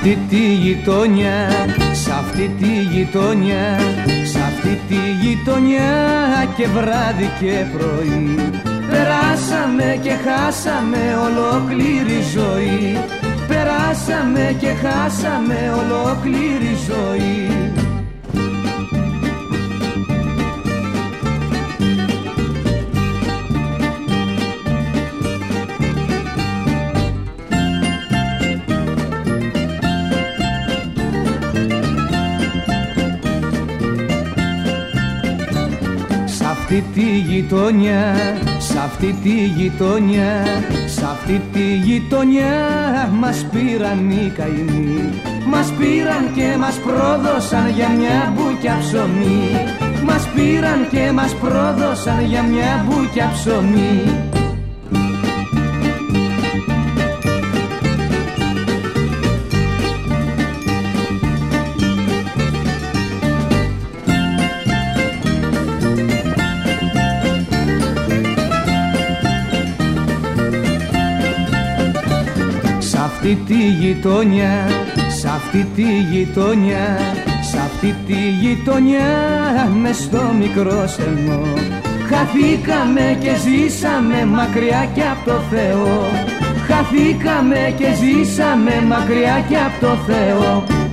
αυτή τη γειτονιά, σ' αυτή τη γειτονιά, σ' αυτή τη γειτονιά και βράδυ και πρωί περάσαμε και χάσαμε ολόκληρη ζωή. Περάσαμε και χάσαμε ολόκληρη ζωή. Σ' αυτή τη γειτονιά, σ' αυτή τη γειτονιά, σ' αυτή τη γειτονιά μας πήραν οι καημοί. Μας πήραν και μας πρόδωσαν για μια μπουκιά ψωμί. Μας πήραν και μας πρόδωσαν για μια μπουκιά ψωμί. Σ' αυτή τη γειτονιά, σ' αυτή τη γειτονιά, σ' αυτή τη γειτονιά μες στο μικρό στενό χαθήκαμε και ζήσαμε μακριά κι απ' το Θεό. Χαθήκαμε και ζήσαμε μακριά κι απ' το Θεό.